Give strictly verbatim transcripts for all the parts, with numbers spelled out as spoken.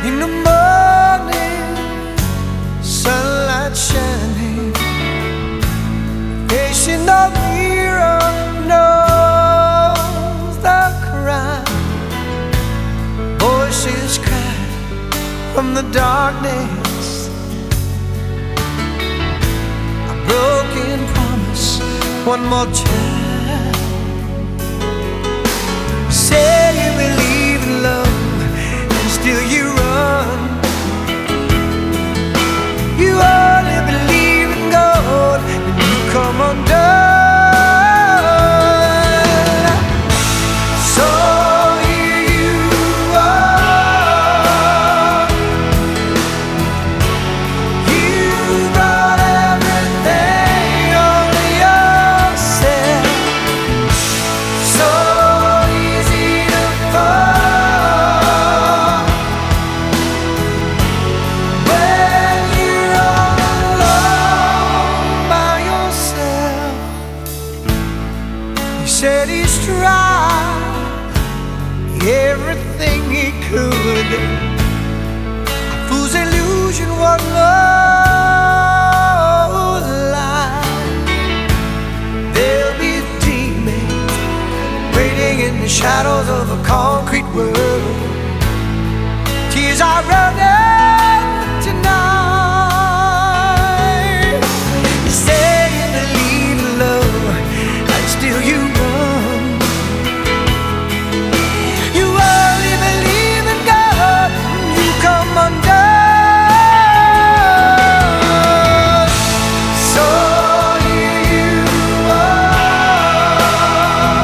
In the morning, sunlight shining, facing the mirror knows the crime. Voices cry from the darkness, a broken promise one more time. Say you believe in love and still you run. You only believe in God and you come undone. So here you are. You brought everything on yourself. So easy to fall when you're all alone by yourself. He said he's tried everything he could. A fool's illusion was no lie. There'll be demons waiting in the shadows of a concrete world. Tears are running tonight. You say you believe in love and still you run. You only believe in God when you come undone. So here you are.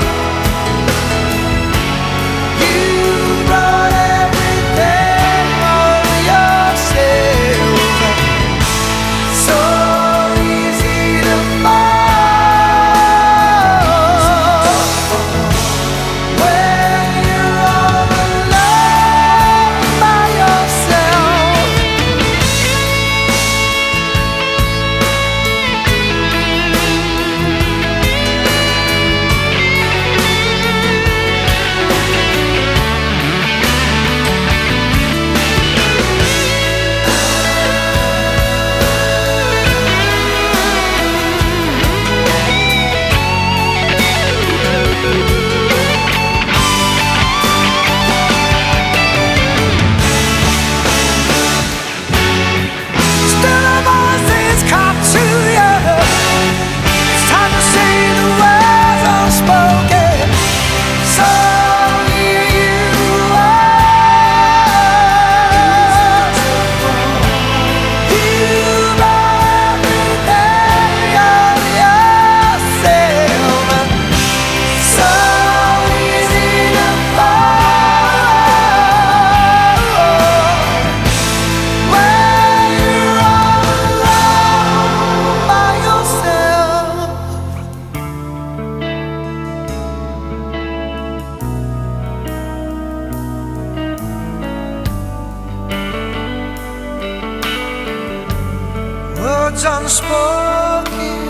You brought everything on yourself. So easy to fall when you're all alone by yourself. Still the voices come to you. It's time to say the words unspoken. So here you are. You brought everything on yourself. So easy to fall when you're all alone by yourself. Words unspoken,